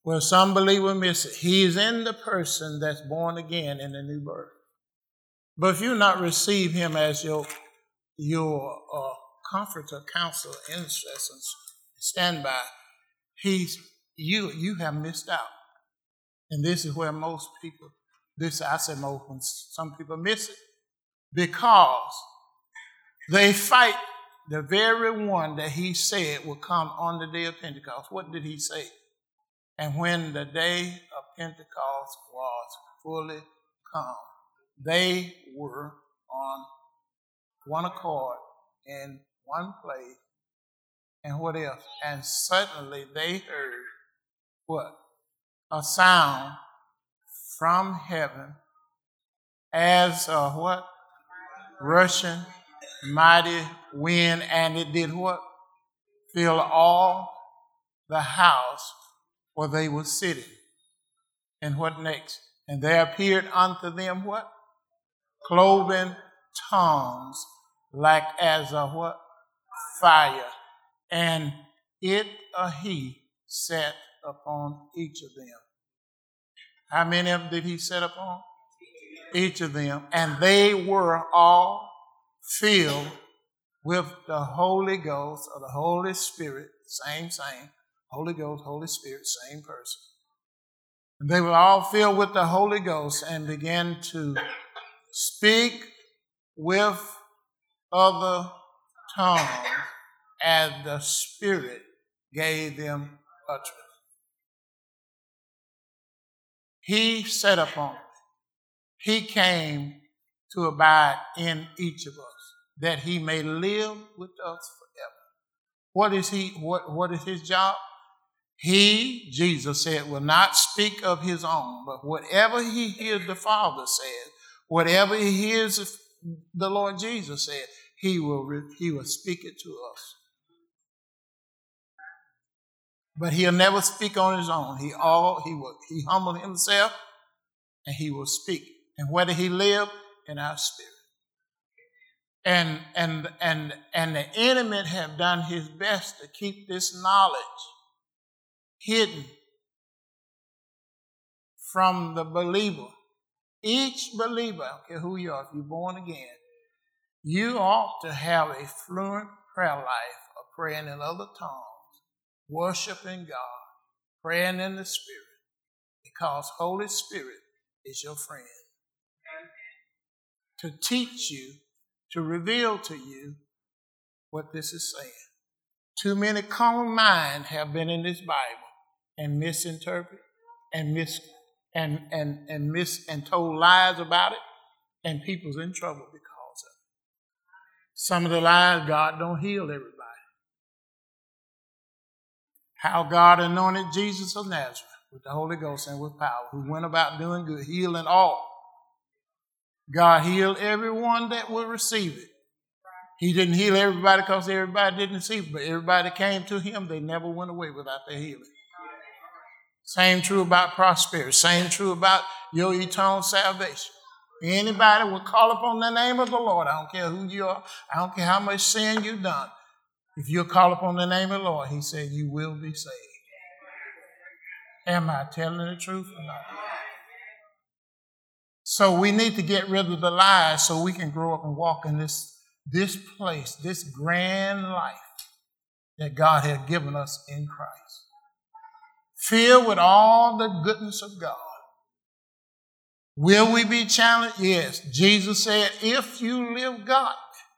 Well, some believers miss it. He is in the person that's born again in the new birth. But if you not receive him as your comforter, counselor, intercessor, standby, you have missed out. And this is where most people, some people miss it, because they fight the very one that he said would come on the day of Pentecost. What did he say? And when the day of Pentecost was fully come, they were on one accord in one place. And what else? And suddenly they heard what? A sound from heaven as a what? Rushing mighty wind, and it did what? Fill all the house where they were sitting. And what next? And there appeared unto them what? Cloven tongues like as a what? Fire. And it or he sat upon each of them. How many of them did he set upon? Each of them. And they were all filled with the Holy Ghost or the Holy Spirit. Same. Holy Ghost, Holy Spirit, same person. And they were all filled with the Holy Ghost and began to speak with other tongues as the Spirit gave them utterance. He sat upon it. He came to abide in each of us, that he may live with us forever. What is his job? He, Jesus said, will not speak of his own, but whatever he hears the Father says, whatever he hears the Lord Jesus said, he will speak it to us. But he'll never speak on his own. He humbled himself and he will speak. And where did he live? In our spirit. And the enemy have done his best to keep this knowledge hidden from the believer. Each believer, I don't care who you are, if you're born again, you ought to have a fluent prayer life of praying in other tongues, worshiping God, praying in the Spirit, because Holy Spirit is your friend. To teach you, to reveal to you what this is saying. Too many common minds have been in this Bible and misinterpreted and told lies about it, and people's in trouble because of it. Some of the lies, God don't heal everybody. How God anointed Jesus of Nazareth with the Holy Ghost and with power, who went about doing good, healing all. God healed everyone that will receive it. He didn't heal everybody because everybody didn't receive it, but everybody that came to him, they never went away without their healing. Same true about prosperity. Same true about your eternal salvation. Anybody will call upon the name of the Lord. I don't care who you are. I don't care how much sin you've done. If you call upon the name of the Lord, he said you will be saved. Am I telling the truth or not? So we need to get rid of the lies so we can grow up and walk in this place, this grand life that God has given us in Christ. Filled with all the goodness of God. Will we be challenged? Yes. Jesus said, if you live godly,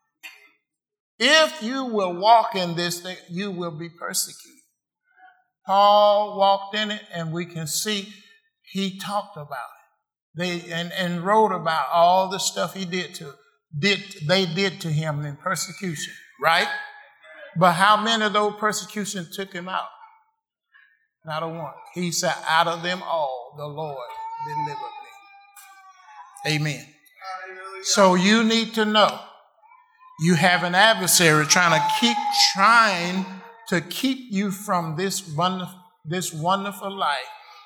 if you will walk in this thing, you will be persecuted. Paul walked in it, and we can see he talked about it. And wrote about all the stuff they did to him in persecution, right? But how many of those persecutions took him out? Not a one. He said, out of them all, the Lord delivered me. Amen. So you need to know you have an adversary trying to keep you from this wonderful life.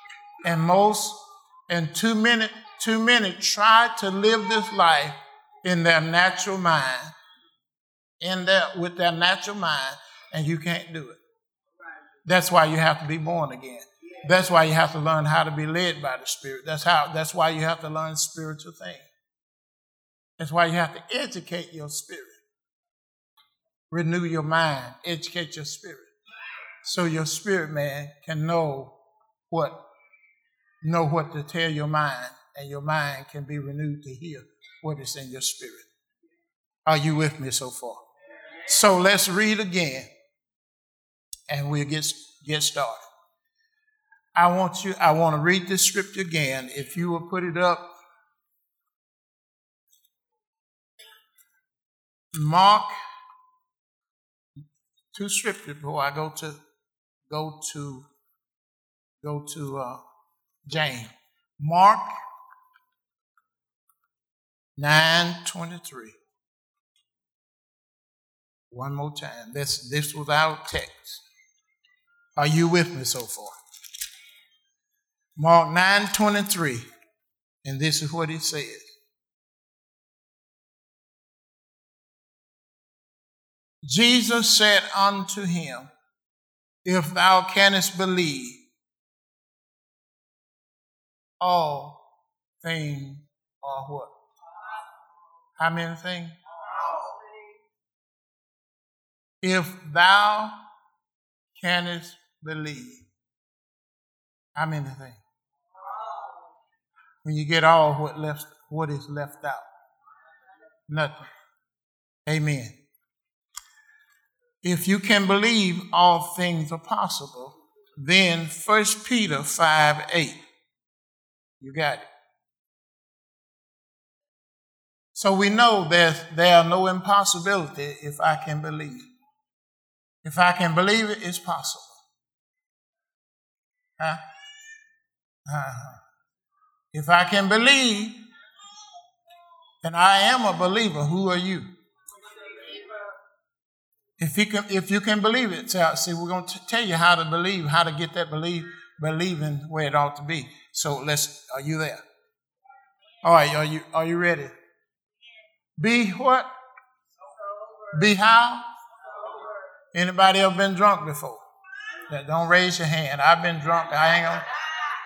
And too many try to live this life in their natural mind, with their natural mind, and you can't do it. That's why you have to be born again. That's why you have to learn how to be led by the Spirit. That's why you have to learn spiritual things. That's why you have to educate your spirit. Renew your mind, educate your spirit. So your spirit man can know what to tell your mind, and your mind can be renewed to hear what is in your spirit. Are you with me so far? So let's read again, and we'll get started. I want to read this scripture again. If you will put it up. Mark, two scriptures before I go to James. Mark 9:23. One more time. This was our text. Are you with me so far? Mark 9:23, and this is what it says. Jesus said unto him, if thou canst believe, all things are what? How many things? If thou canst believe. How many things? When you get all what is left out? Nothing. Amen. If you can believe all things are possible, then 1 Peter 5:8. You got it. So we know there are no impossibility if I can believe. If I can believe it, it's possible. Huh? If I can believe, then I am a believer. Who are you? If you can believe it, see, we're going to tell you how to believe, how to get that believing where it ought to be. So are you there? All right, are you ready? Be what? Be how? Anybody ever been drunk before? Don't raise your hand. I've been drunk. I ain't gonna.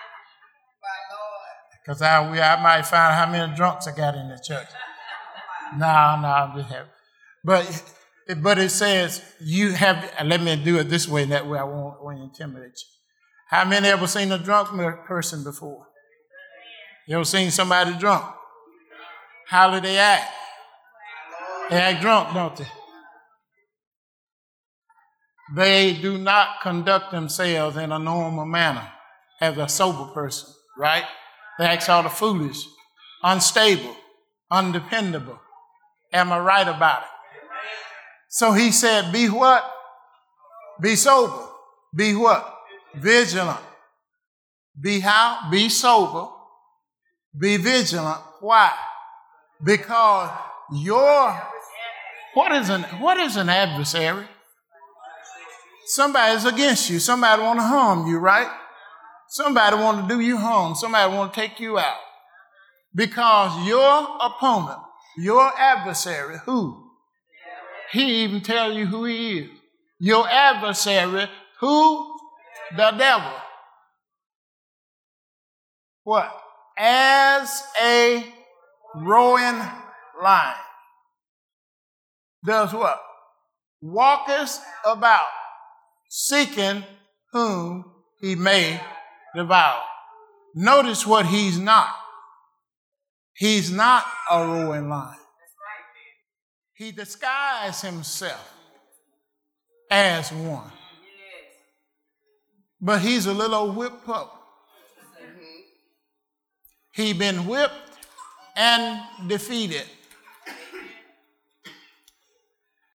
Because I might find how many drunks I got in the church. No, I'm just happy. But it says you have, let me do it this way, that way I won't intimidate you. How many ever seen a drunk person before? You ever seen somebody drunk? How do they act? They act drunk, don't they? They do not conduct themselves in a normal manner as a sober person, right? They act sort of foolish, unstable, undependable. Am I right about it? So he said, be what? Be sober. Be what? Vigilant. Be how? Be sober. Be vigilant. Why? Because what is an adversary? Somebody's against you. Somebody want to harm you, right? Somebody want to do you harm. Somebody want to take you out. Because your opponent, your adversary, who? He even tell you who he is. Your adversary, who? The devil. What? As a roaring lion. Does what? Walketh about, seeking whom he may devour. Notice what he's not. He's not a roaring lion. He disguised himself as one. But he's a little whipped pup. He been whipped and defeated.